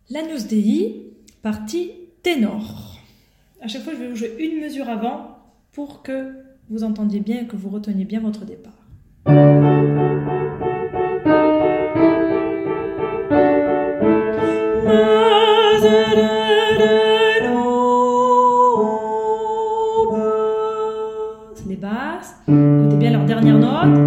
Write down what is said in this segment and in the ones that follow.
L'Agnus Dei, partie ténor. À chaque fois, je vais vous jouer une mesure avant pour que vous entendiez bien et que vous reteniez bien votre départ. Les basses, écoutez bien leur dernière note.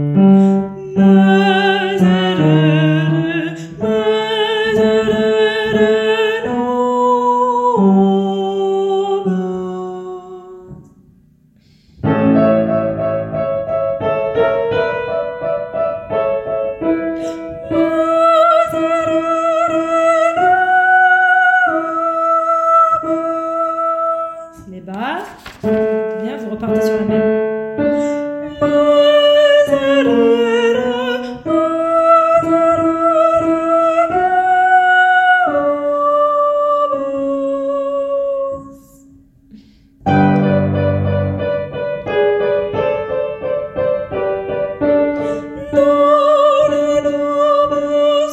Les basses, bien, vous repartez sur la même.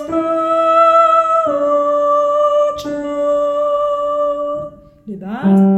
Les basses.